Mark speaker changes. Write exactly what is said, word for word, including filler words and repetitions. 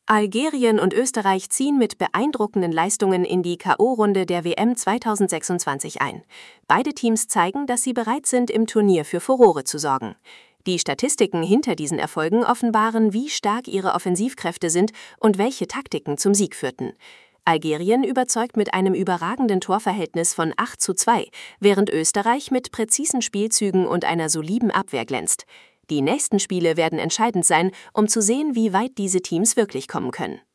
Speaker 1: Algerien und Österreich ziehen mit beeindruckenden Leistungen in die K O-Runde der W M zweitausendsechsundzwanzig ein. Beide Teams zeigen, dass sie bereit sind, im Turnier für Furore zu sorgen. Die Statistiken hinter diesen Erfolgen offenbaren, wie stark ihre Offensivkräfte sind und welche Taktiken zum Sieg führten. Algerien überzeugt mit einem überragenden Torverhältnis von acht zu zwei, während Österreich mit präzisen Spielzügen und einer soliden Abwehr glänzt. Die nächsten Spiele werden entscheidend sein, um zu sehen, wie weit diese Teams wirklich kommen können.